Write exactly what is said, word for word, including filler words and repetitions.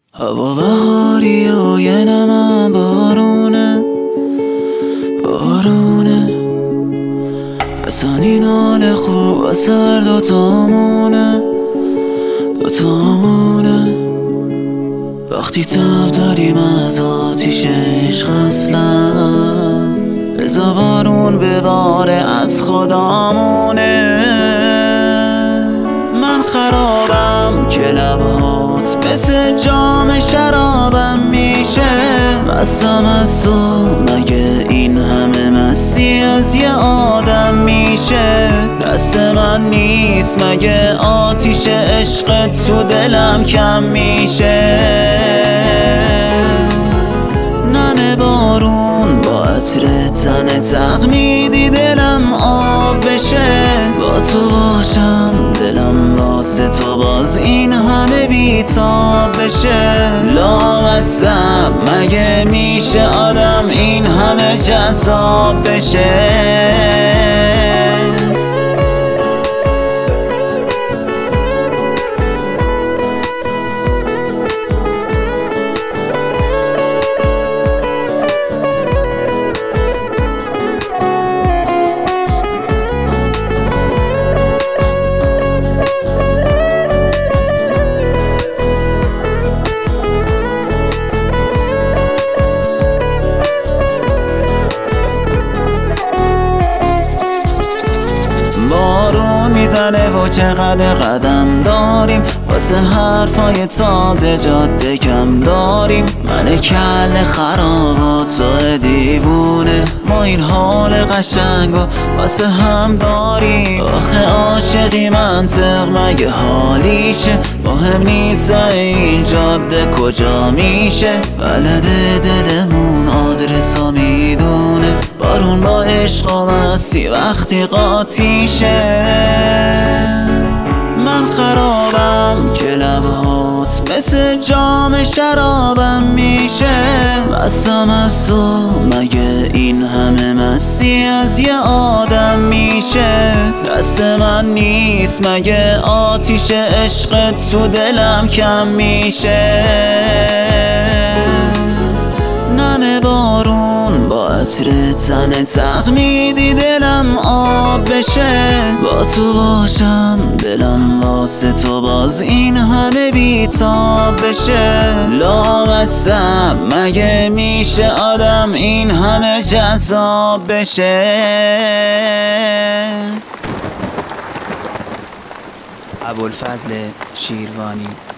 هوا بهاری و یه نمه بارونه بارونه اصلا این حال خوب و سر دوتامونه دوتامونه وقتی تب داریم از آتیش عشق اصلا بزا بارون بباره از خدامونه. من خرابم که لبهات مثل جام شرابم میشه، مستم از تو مگه این همه مستی از یه آدم میشه. دست من نیست مگه آتیش عشقت تو دلم کم میشه. نم بارون با عطر تن تقمیدی دلم آب بشه. با تو باشم دلم واسه تو باز این همه بیتاب بشه. لامصب مگه میشه آدم این همه جذاب بشه. بارون میزنه و چقدر قدم داریم، واسه حرفای تازه جاده کم داریم. من کل خرابات تو دیوونه، ما این حال قشنگو واسه هم داریم. آخه عاشقی منطق مگه حالیشه، مهم نیست این جاده کجا میشه. بلده دلمون آدرسو میدونه، بارون با عشق و مستی وقتی قاطیشه. من خرابم که لبهات مثل جام شرابم میشه. مستم از تو مگه این همه مستی از یه آدم میشه. دست من نیست مگه آتیش عشقت تو دلم کم میشه. نم بارون با عطر تن تقمیدی دلم آب بشه. با تو باشم دلم واسه تو باز این همه بیتاب بشه. لامصب مگه میشه آدم این همه جذاب بشه. ابوالفضل شیروانی.